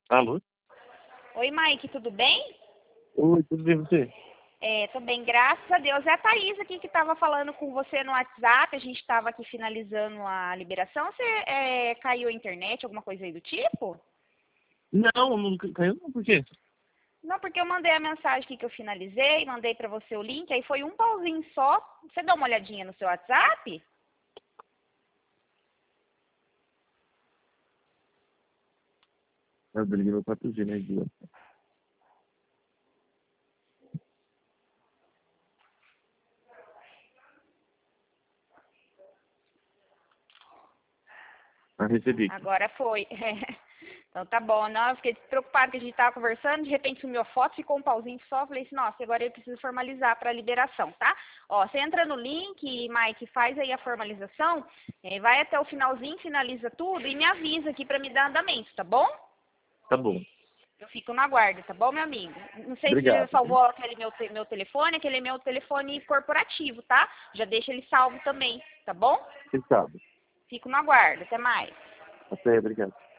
Alô? Oi, Mike, tudo bem? Oi, tudo bem você? Tô bem, graças a Deus. É a Thaís aqui que estava falando com você no WhatsApp. A gente estava aqui finalizando a liberação. Você caiu a internet, alguma coisa aí do tipo? Não caiu não, por quê? Não, porque eu mandei a mensagem aqui que eu finalizei, mandei para você o link, aí foi um pauzinho só. Você dá uma olhadinha no seu WhatsApp? Eu desliguei meu 4G, né, Gil? Ah, recebi aqui. Agora foi. Então tá bom. Não, eu fiquei preocupada que a gente estava conversando, de repente sumiu a foto, ficou um pauzinho só. Falei assim, nossa, agora eu preciso formalizar para a liberação, tá? Ó, você entra no link, Mike, faz aí a formalização, vai até o finalzinho, finaliza tudo e me avisa aqui para me dar andamento, tá bom? Tá bom. Eu fico no aguardo, tá bom, meu amigo? Não sei se você Obrigado, viu? salvou aquele meu telefone, aquele é meu telefone corporativo, tá? Já deixa ele salvo também, tá bom? Quem sabe? Fico no aguardo. Até mais. Até, obrigado.